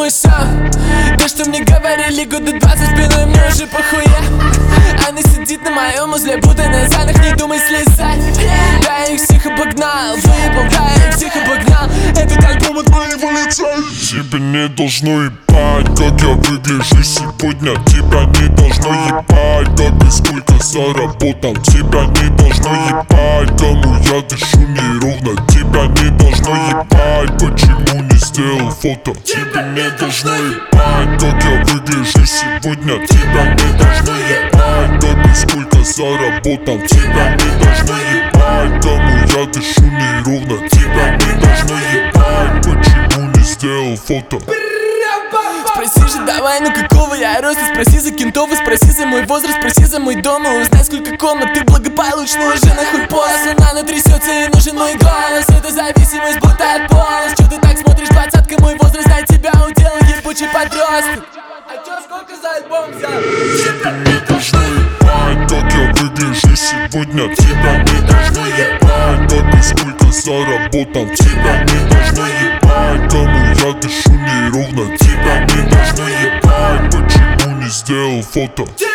думаю сам. То, что мне говорили года 20 спиной, мне уже похуя. Она сидит на моем узле, будто на занах, не думай слезать. Да, я их всех обогнал, выебал, да, я их всех обогнал. Этот альбом от моего лица. Тебе не должно ебать, как я выгляжу сегодня. Тебя не должно ебать, как и сколько заработал. Тебя не должно ебать, кому я дышу неровно. Тебя не должно ебать, почему не сделал фото. Тебе не должно ебать, как я выгляжу сегодня. Тебя не должно ебать, как и сколько заработал. Тебя не должно ебать, кому я дышу неровно. Тебя не должно ебать, почему не сделал фото. Спроси же давай, ну какого я роста. Спроси за кентов и спроси за мой возраст. Спроси за мой дом и узнай, сколько комнат. Ты благополучно уже нахуй пояс. Она трясется и нужен мой голос. Это зависимость будто от полос. Чё ты так смотришь, двадцатка, мой возраст, на тебя удел ебучий подросток. А чё, сколько за альбом взял? Тебе не должно ебать, как я выгляжу сегодня. Тебя не должно ебать, как и сколько заработал. Тебя не должно ебать, кому я дышу неровно. Тебя не должно ебать, почему не сделал фото.